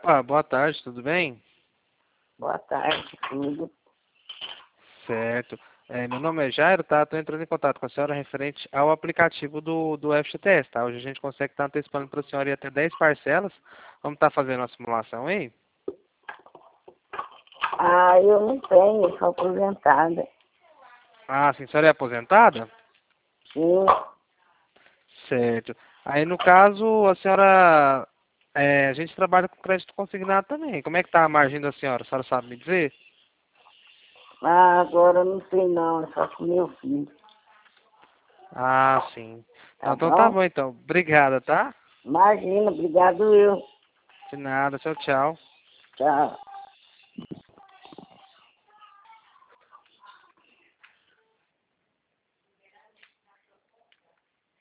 Opa, boa tarde, tudo bem? Boa tarde, tudo. Certo. Meu nome é Jairo, tá? Estou entrando em contato com a senhora referente ao aplicativo do FGTS, tá? Hoje a gente consegue estar antecipando para a senhora ir até 10 parcelas. Vamos estar fazendo uma simulação aí? Ah, eu não tenho, eu sou aposentada. Ah, sim, a senhora é aposentada? Sim. Certo. Aí, no caso, a senhora... a gente trabalha com crédito consignado também. Como é que tá a margem da senhora? A senhora sabe me dizer? Ah, agora eu não sei não, é só com meu filho. Ah, sim. Tá Então tá bom? bom, então. Obrigada, tá? Imagina, obrigado eu. De nada. Tchau, tchau. Tchau.